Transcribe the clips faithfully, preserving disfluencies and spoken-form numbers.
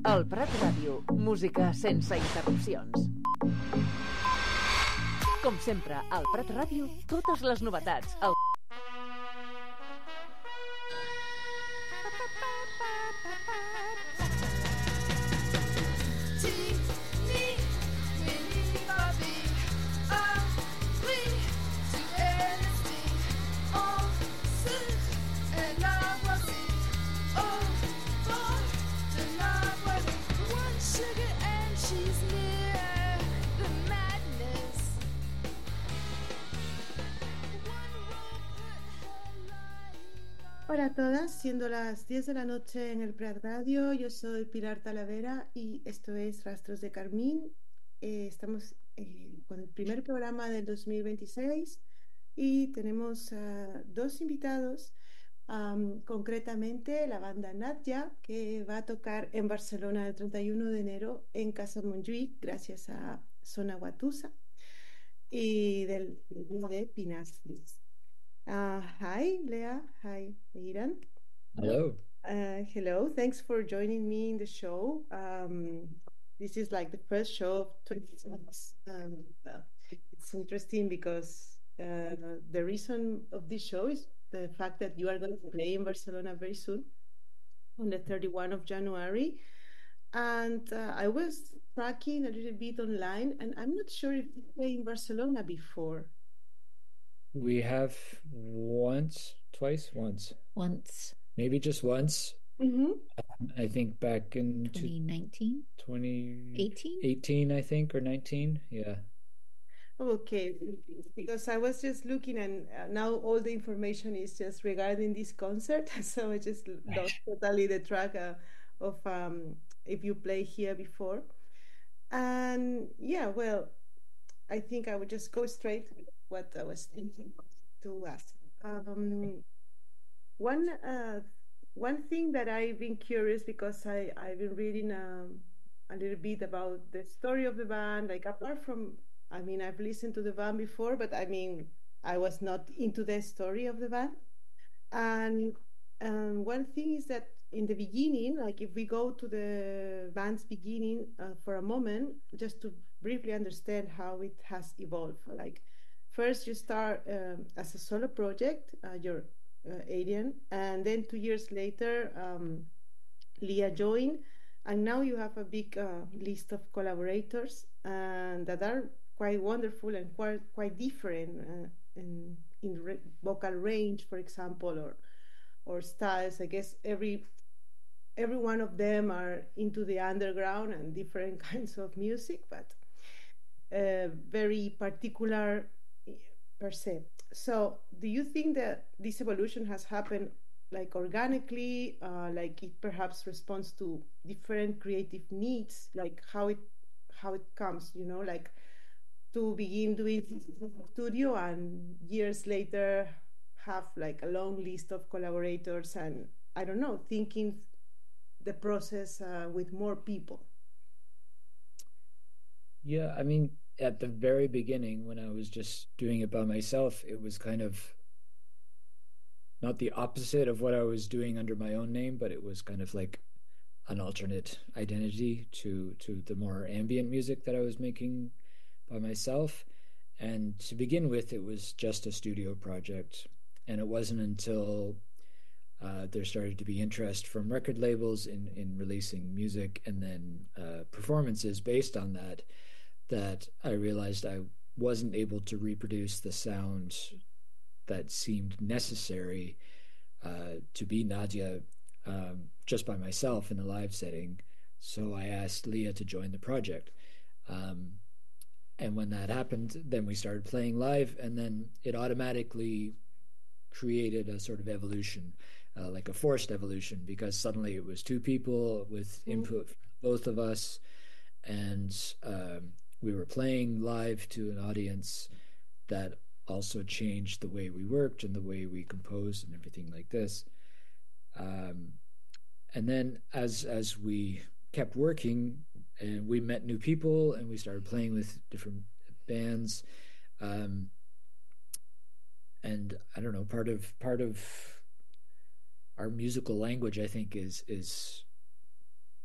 El Prat Ràdio, música sense interrupcions. Com sempre, al Prat Ràdio, totes les novetats. El... Hola a todas, siendo las diez de la noche en el Prat Radio, yo soy Pilar Talavera y esto es Rastros de Carmín. Eh, estamos eh, con el primer programa del dos mil veintiséis y tenemos uh, dos invitados, um, concretamente la banda Natja, que va a tocar en Barcelona el treinta y uno de enero en Casa Montjuïc, gracias a Zona Guatusa, y del grupo de Pinastris. Uh, hi, Leah. Hi, Iran. Hello. Uh, hello. Thanks for joining me in the show. Um, this is like the first show of twenty six. Um, well, it's interesting because uh, the reason of this show is the fact that you are going to play in Barcelona very soon, on the thirty-first of January. And uh, I was tracking a little bit online, and I'm not sure if you played in Barcelona before. We have once, twice, once. Once. Maybe just once. Mm-hmm. I think back in twenty nineteen? twenty eighteen? eighteen, I think, or nineteen. Yeah. Okay, because I was just looking and uh, now all the information is just regarding this concert. So I just lost totally the track uh, of um, if you play here before. And yeah, well, I think I would just go straight to what I was thinking to ask. Um, one uh, one thing that I've been curious because I, I've been reading um, a little bit about the story of the band, like apart from, I mean, I've listened to the band before, but I mean, I was not into the story of the band. And um, one thing is that in the beginning, like if we go to the band's beginning uh, for a moment, just to briefly understand how it has evolved. Like first you start um, as a solo project, uh, you're uh, Adrian, and then two years later, um, Leah joined, and now you have a big uh, list of collaborators and that are quite wonderful and quite quite different uh, in in re- vocal range, for example, or or styles. I guess every every one of them are into the underground and different kinds of music, but uh, very particular per se. So, do you think that this evolution has happened like organically, uh, like it perhaps responds to different creative needs, like how it how it comes, you know, like to begin doing studio and years later have like a long list of collaborators and I don't know, thinking the process uh, with more people? Yeah, I mean, at the very beginning, when I was just doing it by myself, it was kind of not the opposite of what I was doing under my own name, but it was kind of like an alternate identity to to the more ambient music that I was making by myself. And to begin with, it was just a studio project. And it wasn't until uh, there started to be interest from record labels in, in releasing music and then uh, performances based on that, that I realized I wasn't able to reproduce the sound that seemed necessary uh, to be Natja um, just by myself in a live setting. So I asked Leah to join the project. Um, and when that happened, then we started playing live, and then it automatically created a sort of evolution, uh, like a forced evolution, because suddenly it was two people with input from both of us, and um, we were playing live to an audience that also changed the way we worked and the way we composed and everything like this. Um, and then as as we kept working, and we met new people and we started playing with different bands. Um, and I don't know, part of part of our musical language, I think, is is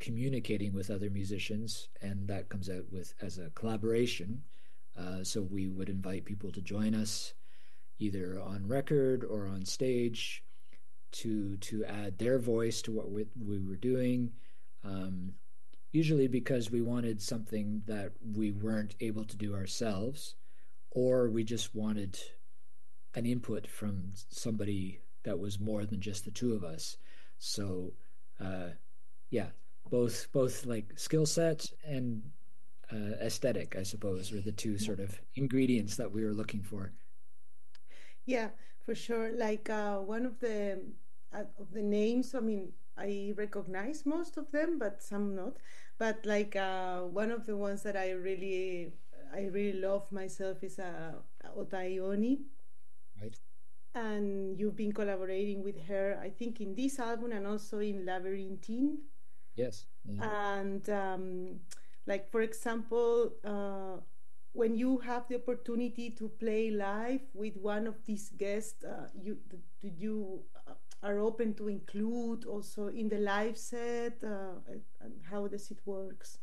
communicating with other musicians, and that comes out with as a collaboration. Uh, so we would invite people to join us either on record or on stage to to add their voice to what we, we were doing. Um, usually because we wanted something that we weren't able to do ourselves, or we just wanted an input from somebody that was more than just the two of us. So, uh, yeah, both both like skill set and uh, aesthetic, I suppose, were the two sort of ingredients that we were looking for. Yeah, for sure. Like uh, one of the uh, of the names, I mean, I recognize most of them, but some not. But like uh, one of the ones that I really I really love myself is uh, Otaioni, Right. and you've been collaborating with her, I think, in this album and also in Labyrinthine. Yes. Yeah. And um, like for example, uh, when you have the opportunity to play live with one of these guests, uh, you did you uh, are open to include also in the live set, uh, and how does it works?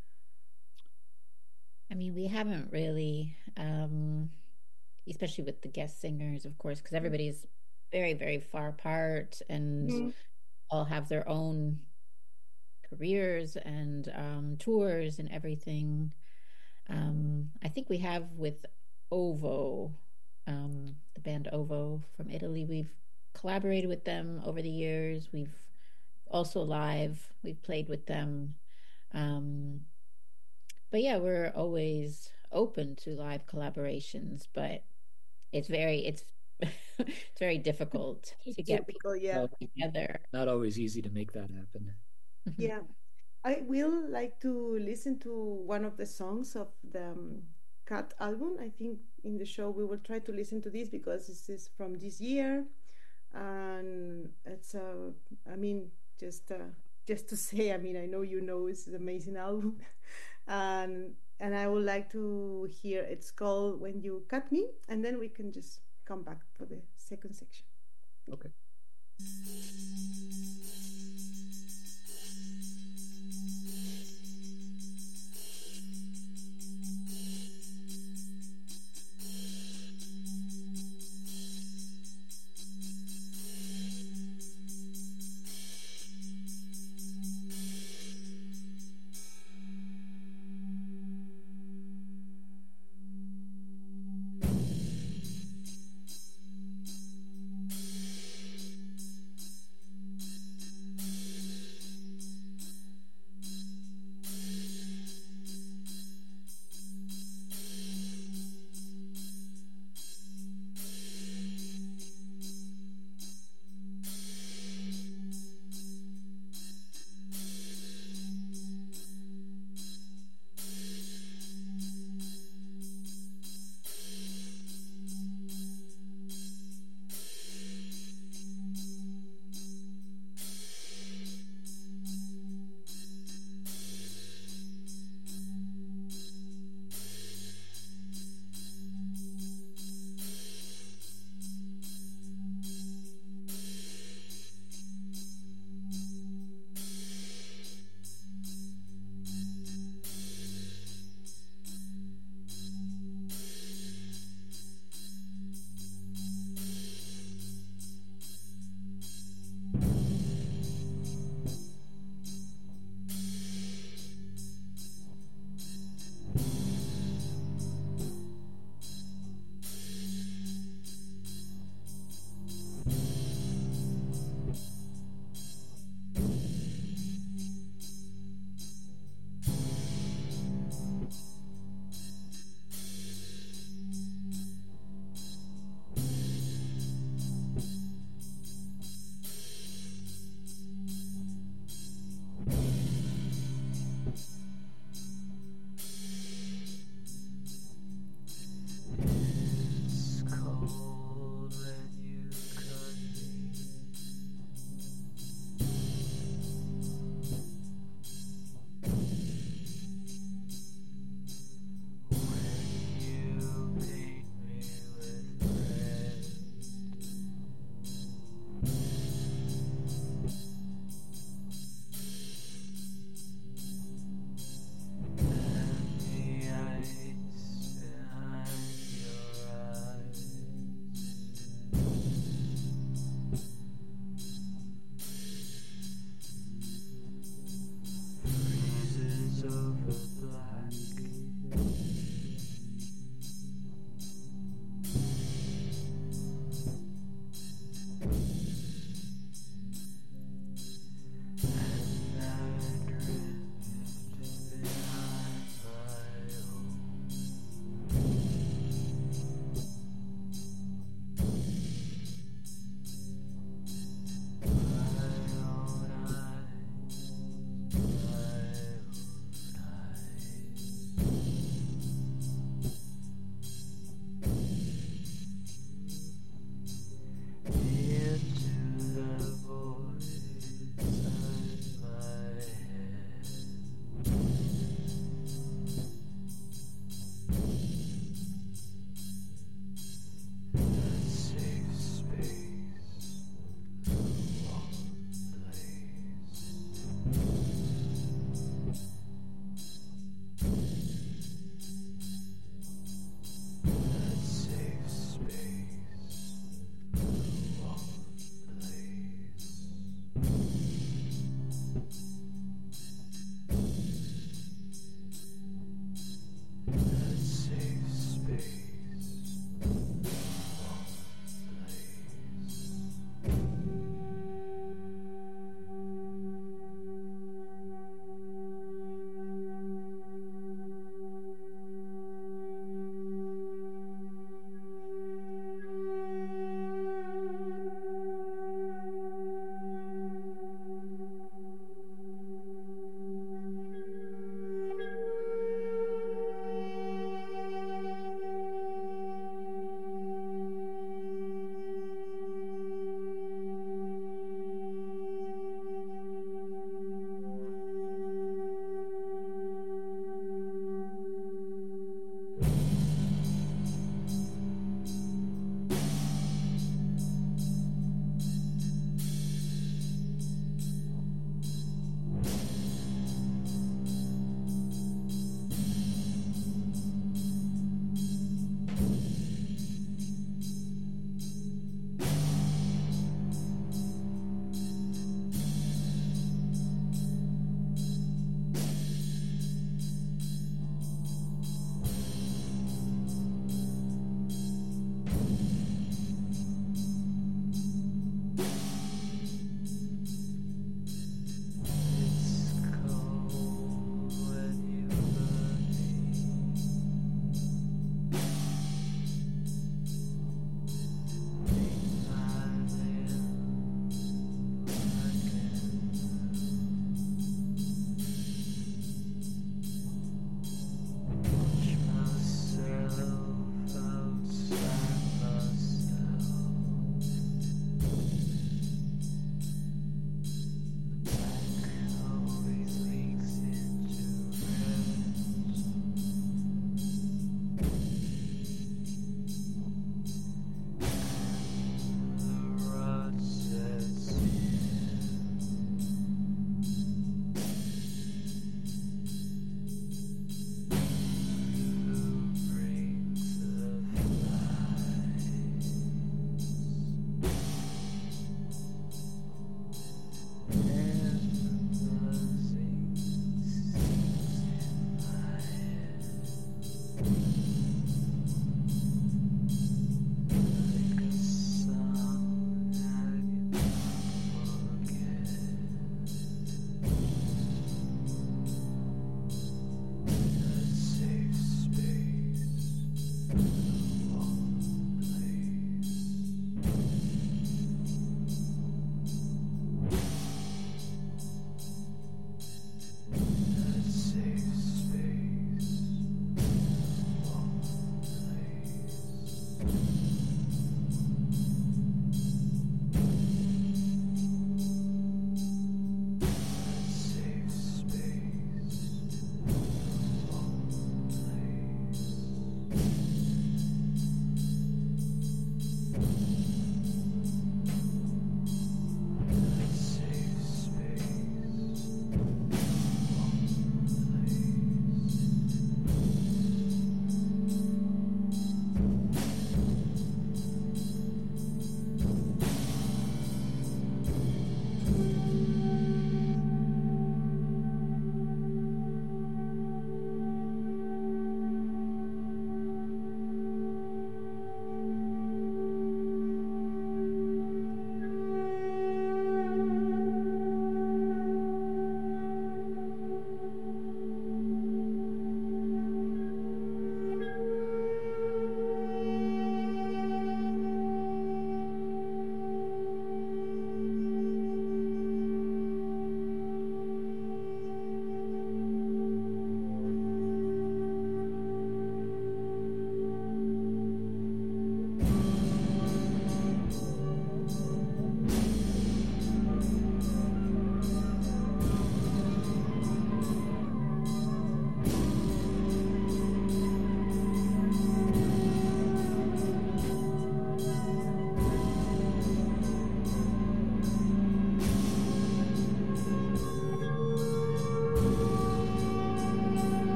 I mean, we haven't really, um, especially with the guest singers, of course, because everybody's very, very far apart and mm-hmm. all have their own careers and um, tours and everything. Um, I think we have with Ovo, um, the band Ovo from Italy, we've collaborated with them over the years. We've also live, we've played with them. Um, but yeah, we're always open to live collaborations, but it's very, it's it's very difficult to get people yeah. together. Not always easy to make that happen. Yeah. I will like to listen to one of the songs of the um, Cat album. I think in the show we will try to listen to this because this is from this year, and it's uh, I mean just uh, just to say, I mean I know you know it's an amazing album, and and I would like to hear. It's called When You Cut Me, and then we can just come back for the second section. Okay.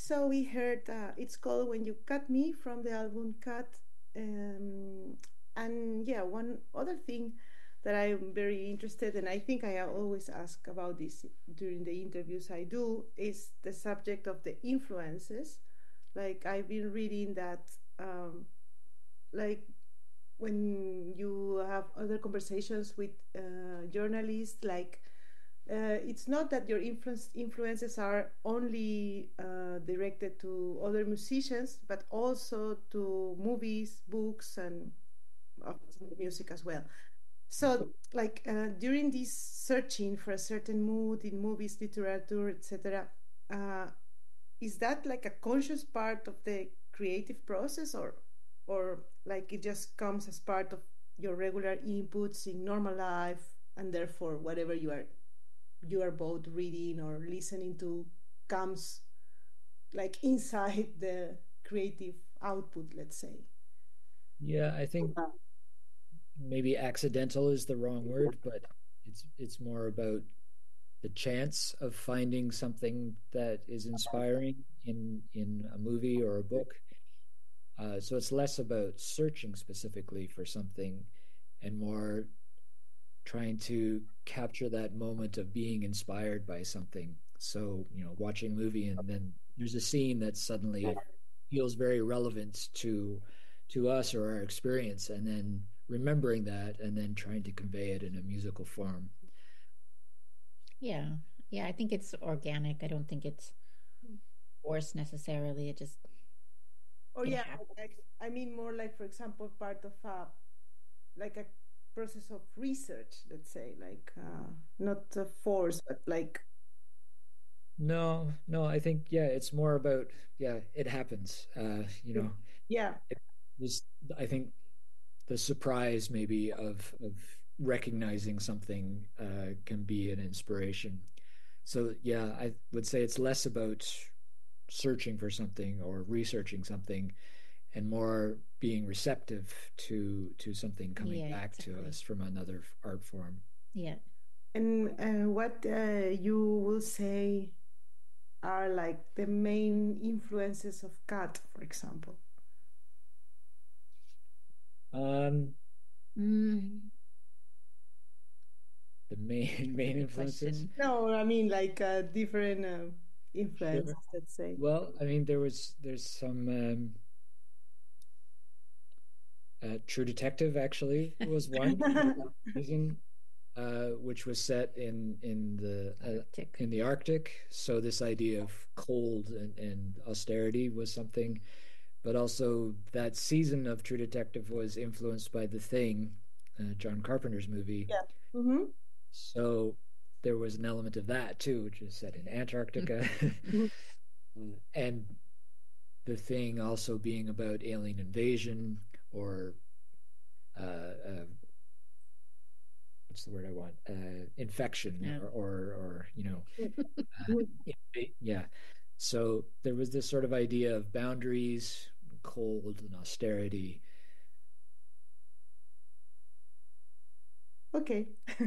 so we heard uh, it's called When You Cut Me from the album Cut. Um, and yeah, one other thing that I'm very interested in, I think I always ask about this during the interviews I do, is the subject of the influences. Like I've been reading that, um, like when you have other conversations with uh, journalists, like uh, it's not that your influence influences are only uh, directed to other musicians, but also to movies, books, and uh, music as well. So, like uh, during this searching for a certain mood in movies, literature, et cetera, uh, is that like a conscious part of the creative process, or, or like it just comes as part of your regular inputs in normal life, and therefore whatever you are you are both reading or listening to comes like inside the creative output, let's say? Yeah, I think maybe accidental is the wrong word, but it's it's more about the chance of finding something that is inspiring in in a movie or a book. Uh, so it's less about searching specifically for something and more trying to capture that moment of being inspired by something. So, you know, watching a movie and then there's a scene that suddenly feels very relevant to to us or our experience, and then remembering that and then trying to convey it in a musical form. Yeah. Yeah, I think it's organic. I don't think it's forced necessarily. It just Or it yeah, happens. I, I mean more like, for example, part of a like a process of research, let's say, like uh, not a force, but like No, no, I think yeah, it's more about yeah, it happens. Uh, you know, yeah. it was I think the surprise maybe of of recognizing something uh, can be an inspiration. So yeah, I would say it's less about searching for something or researching something and more being receptive to to something coming Yeah, back to exactly. us from another art form. Yeah. And uh, what uh, you will say are like the main influences of Cat, for example? Um, Mm, the main that's a main good influences. question. No, I mean like uh, different uh, influences, Sure. let's say. Well, I mean, there was there's some um, uh, True Detective actually was one season, uh, which was set in in the uh, Arctic. in the Arctic. So this idea of cold and, and austerity was something, but also that season of True Detective was influenced by The Thing, uh, John Carpenter's movie. Yeah. Mm-hmm. So there was an element of that too, which is set in Antarctica. And The Thing also being about alien invasion or uh, uh, what's the word I want? Uh, infection Yeah. or, or, or you know, uh, yeah. So there was this sort of idea of boundaries, cold, and austerity. Okay.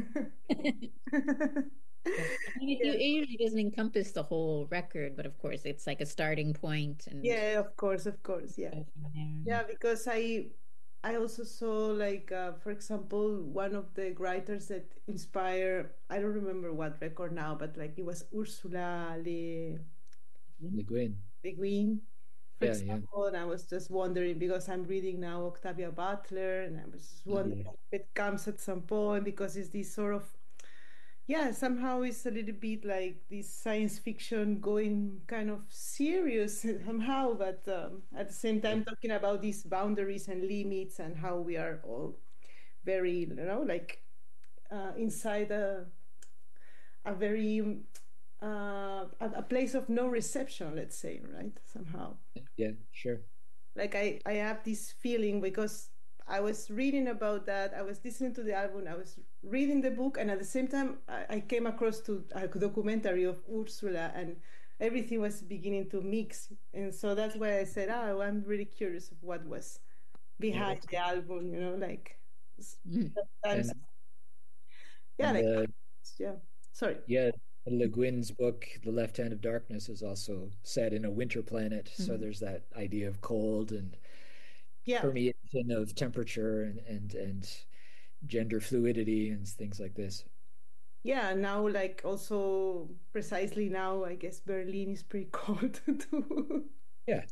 Yeah. I mean, it, Yeah. it usually doesn't encompass the whole record, but of course, it's like a starting point, and Yeah, of course, of course. Yeah. go from there. Yeah, because I I also saw like uh, for example, one of the writers that inspire, I don't remember what record now, but like it was Ursula Le Le Guin. Le Guin, for Yeah, yeah. example, and I was just wondering because I'm reading now Octavia Butler, and I was just wondering Mhm. if it comes at some point because it's this sort of, yeah, somehow it's a little bit like this science fiction going kind of serious somehow, but um, at the same time talking about these boundaries and limits and how we are all very, you know, like uh, inside a, a very uh, a, a place of no reception, let's say, right? Somehow. Yeah, sure. Like I, I have this feeling because I was reading about that. I was listening to the album. I was reading the book, and at the same time, I, I came across to a documentary of Ursula, and everything was beginning to mix. And so that's why I said, "Oh, I'm really curious of what was Yeah. behind the album." You know, like Mm. sometimes, And yeah, and like the yeah. Sorry. yeah, Le Guin's book, The Left Hand of Darkness, is also set in a winter planet. Mm-hmm. So there's that idea of cold and yeah. permeation of temperature and, and, and gender fluidity and things like this. Yeah, now like also precisely now, I guess Berlin is pretty cold too. Yeah.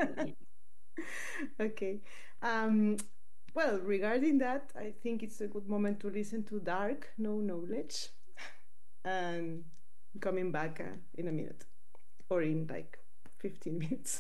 Okay. Um, well, regarding that, I think it's a good moment to listen to Dark, No Knowledge. And coming back uh, in a minute or in like fifteen minutes.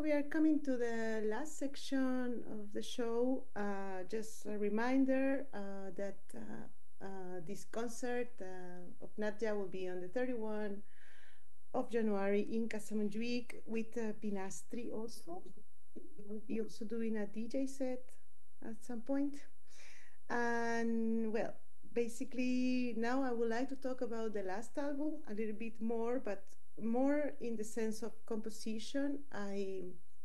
we are coming to the last section of the show. Uh, just a reminder uh, that uh, uh, this concert uh, of Nadia will be on the thirty-first of January in Casa Montjuic with uh, Pinastri also. We'll be also doing a D J set at some point. And well, basically now I would like to talk about the last album a little bit more, but more in the sense of composition. I,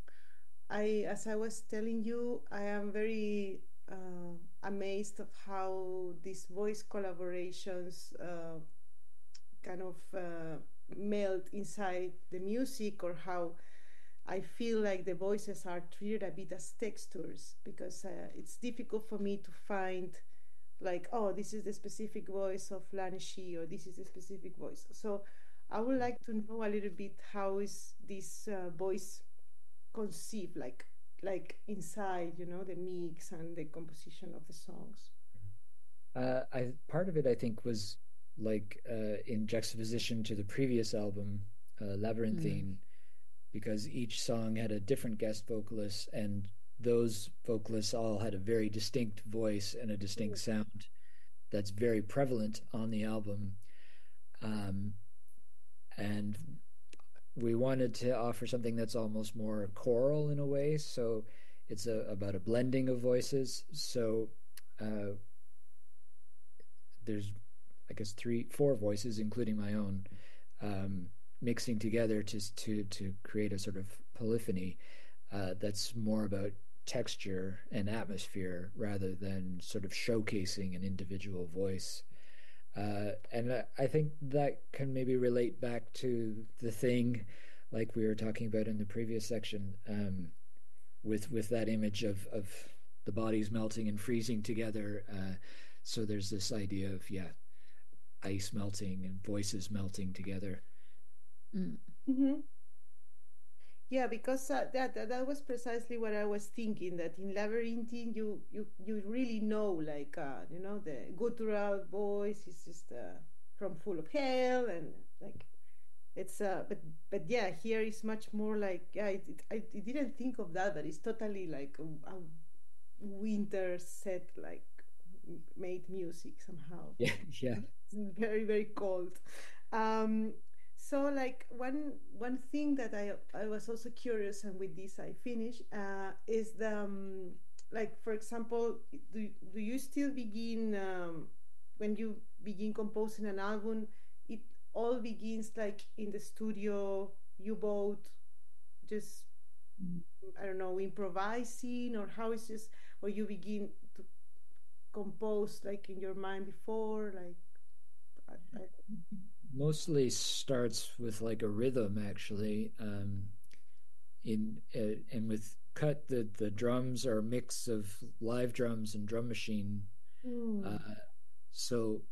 I, as I was telling you, I am very uh, amazed of how these voice collaborations uh, kind of uh, melt inside the music, or how I feel like the voices are treated a bit as textures, because uh, it's difficult for me to find like, oh, this is the specific voice of Laneshi, or this is the specific voice. So I would like to know a little bit, how is this uh, voice conceived, like like inside, you know, the mix and the composition of the songs. Uh, I part of it, I think, was like uh, in juxtaposition to the previous album, uh, Labyrinthine, mm. because each song had a different guest vocalist, and those vocalists all had a very distinct voice and a distinct mm. sound that's very prevalent on the album. Um, and we wanted to offer something that's almost more choral in a way, so it's a, about a blending of voices. So uh, there's, I guess, three, four voices, including my own, um, mixing together to to to create a sort of polyphony uh, that's more about texture and atmosphere rather than sort of showcasing an individual voice. Uh, and I, I think that can maybe relate back to the thing, like we were talking about in the previous section, um, with with that image of of the bodies melting and freezing together. Uh, so there's this idea of yeah, ice melting and voices melting together. Mm-hmm. Yeah, because uh, that, that that was precisely what I was thinking. That in Labyrinthine, you you you really know, like uh, you know, the guttural voice is just uh, from Full of Hell, and like it's uh, but but yeah, here is much more like yeah. It, it, I it didn't think of that, but it's totally like a, a winter set, like made music somehow. Yeah, yeah. It's very very cold. Um, So like one one thing that I I was also curious, and with this I finish, uh, is the um, like, for example, do do you still begin um, when you begin composing an album? It all begins like in the studio. You both just I don't know, improvising, or how is this, or you begin to compose like in your mind before, like. I, I, Mostly starts with like a rhythm, actually. Um, in uh, and with Cut, the the drums are a mix of live drums and drum machine. Mm. Uh, so,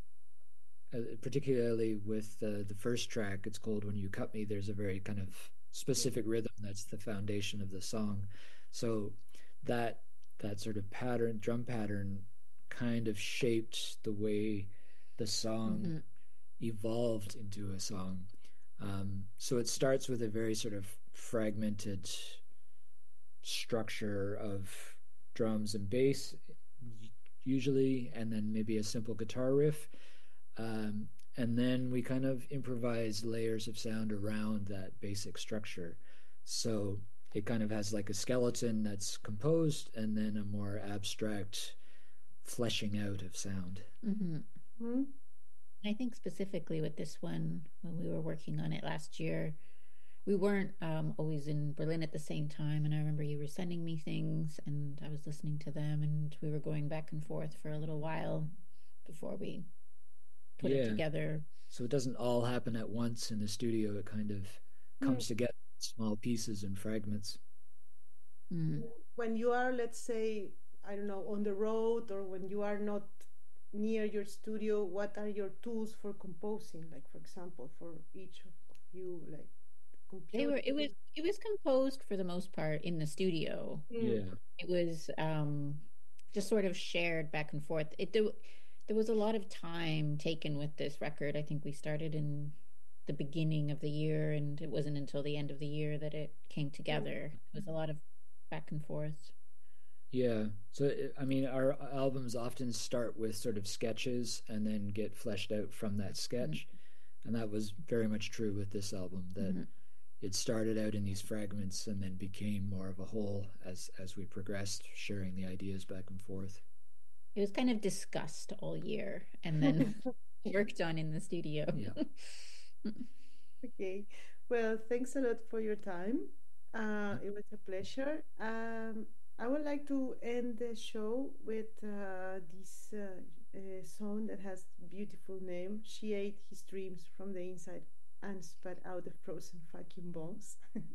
uh, particularly with uh, the first track, it's called "When You Cut Me." There's a very kind of specific rhythm that's the foundation of the song. So that that sort of pattern, drum pattern, kind of shaped the way the song. Mm-hmm. evolved into a song. Um, so it starts with a very sort of fragmented structure of drums and bass, usually, and then maybe a simple guitar riff. Um, and then we kind of improvise layers of sound around that basic structure. So it kind of has like a skeleton that's composed, and then a more abstract fleshing out of sound. Mm-hmm. Mm-hmm. I think specifically with this one, when we were working on it last year, we weren't um, always in Berlin at the same time. And I remember you were sending me things, and I was listening to them, and we were going back and forth for a little while before we put yeah. it together. So it doesn't all happen at once in the studio. It kind of comes mm. together in small pieces and fragments. Mm. When you are, let's say, I don't know, on the road, or when you are not near your studio, what are your tools for composing? Like, for example, for each of you, like computer. They were. It was. It was composed for the most part in the studio. Yeah. It was um, just sort of shared back and forth. It there, there was a lot of time taken with this record. I think we started in the beginning of the year, and it wasn't until the end of the year that it came together. It was a lot of back and forth. Yeah. So, I mean, our albums often start with sort of sketches and then get fleshed out from that sketch. Mm-hmm. And that was very much true with this album, that mm-hmm. it started out in these fragments and then became more of a whole as, as we progressed, sharing the ideas back and forth. It was kind of discussed all year and then worked on in the studio. Yeah. Okay. Well, thanks a lot for your time. Uh, it was a pleasure. Um, I would like to end the show with uh, this uh, uh, song that has beautiful name. She ate his dreams from the inside and spat out the frozen fucking bones.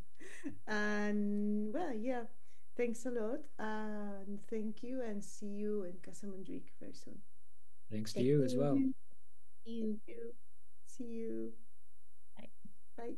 And well, yeah, thanks a lot. Uh, and thank you, and see you in Casa Mondrique very soon. Thanks to you as well. See you. See you. See you. Bye. Bye.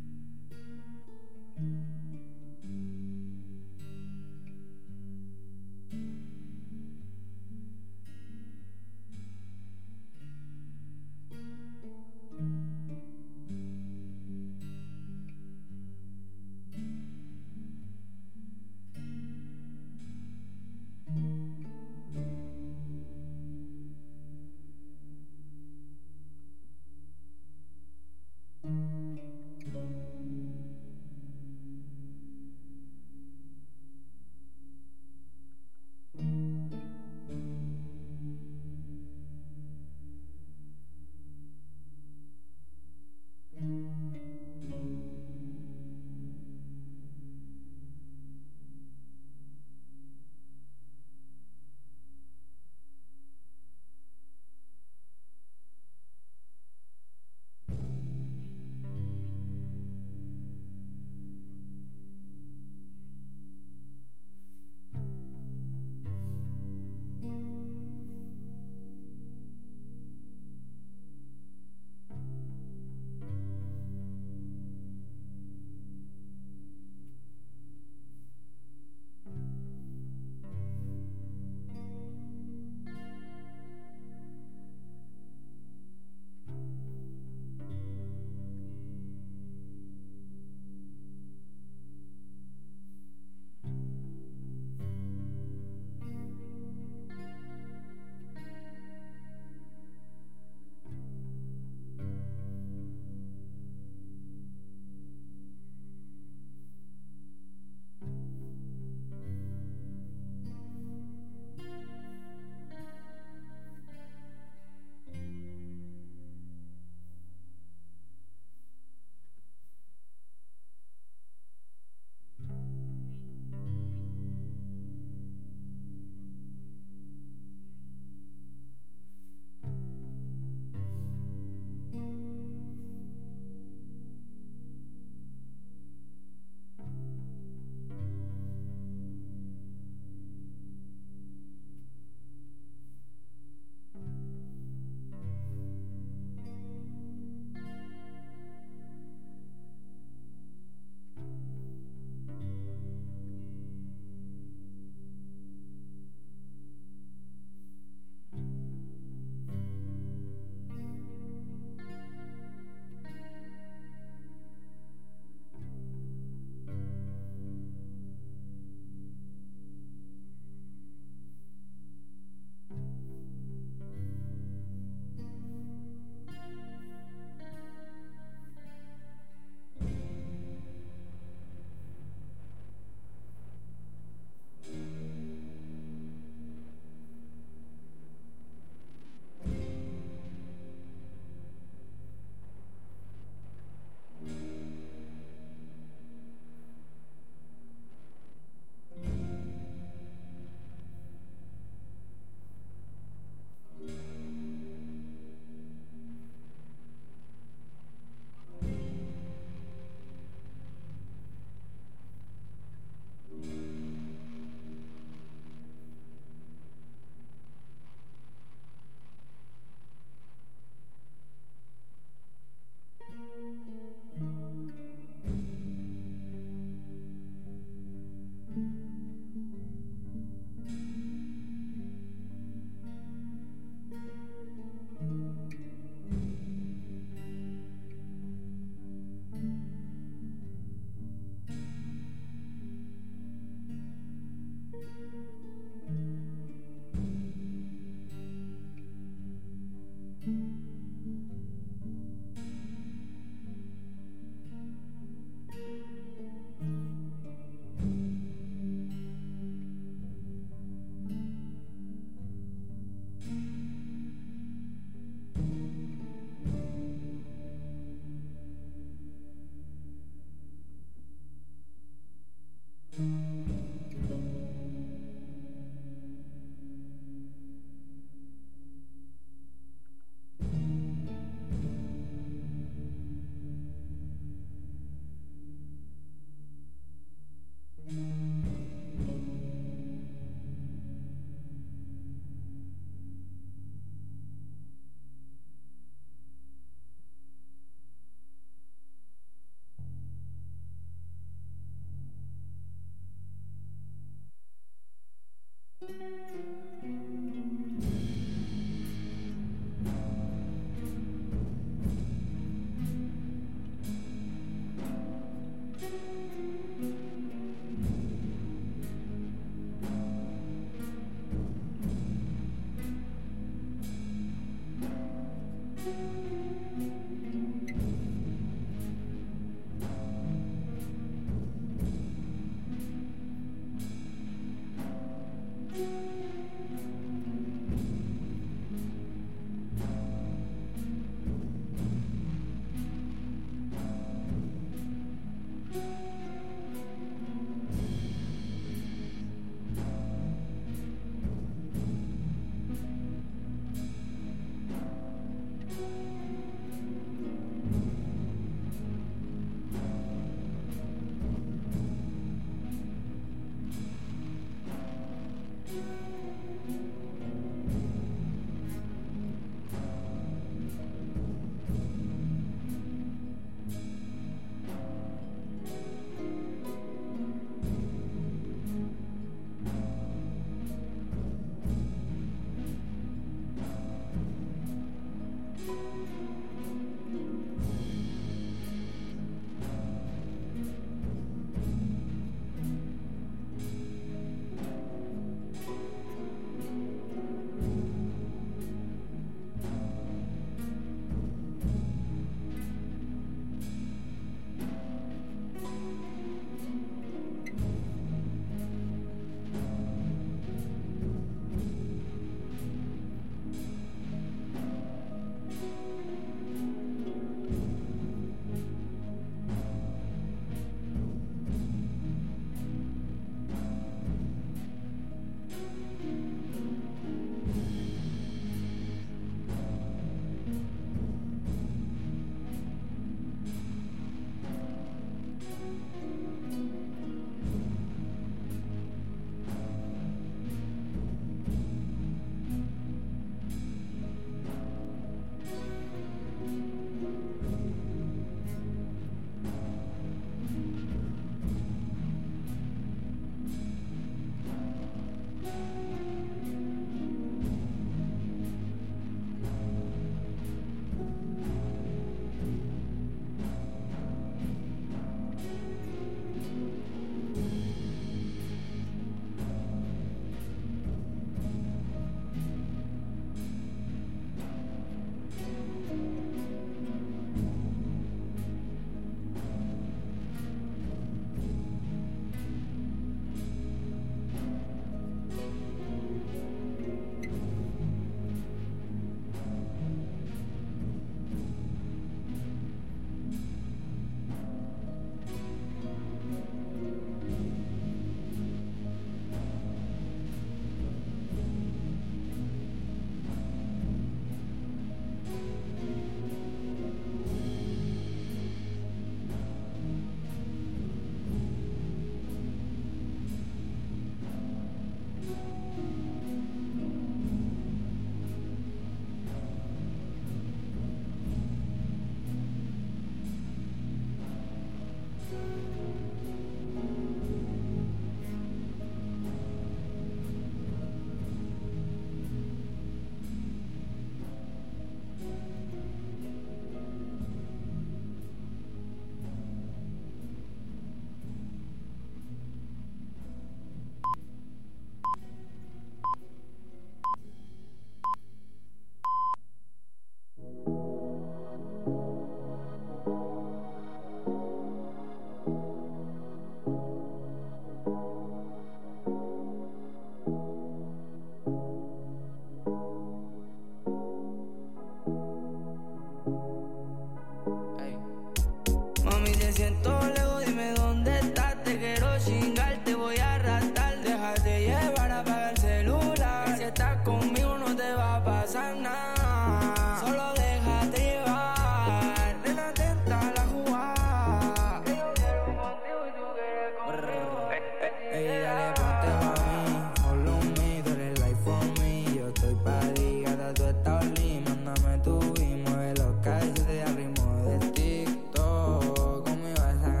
Mándame tu y mueve los calles de al ritmo de TikTok. Conmigo vas a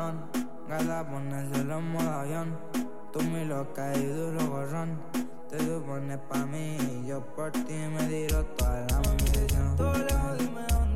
ron. Gala ponérselo en modo avión. Tú mi loca y duro gorrón. Te supones pa' mí y yo por ti me tiro toda la misión. Todo lejos, dime dónde